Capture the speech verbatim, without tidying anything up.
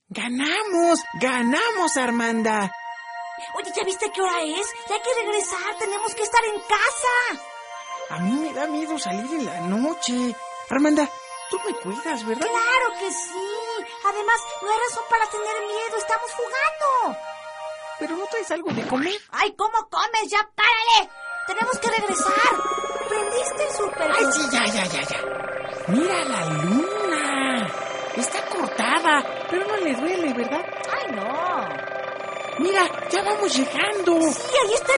¡Ganamos! ¡Ganamos, Armanda! Oye, ¿ya viste qué hora es? Ya hay que regresar, tenemos que estar en casa. A mí me da miedo salir en la noche. Armanda, tú me cuidas, ¿verdad? ¡Claro que sí! Además, no hay razón para tener miedo, estamos jugando. ¿Pero no traes algo de comer? ¡Ay, cómo comes! ¡Ya párale! Tenemos que regresar. ¿Prendiste el súper? ¡Ay, sí, ya, ya, ya, ya! ¡Mira la luna! Está cortada, pero no le duele, ¿verdad? ¡Ay, no! ¡Mira, ya vamos llegando! Sí, ahí está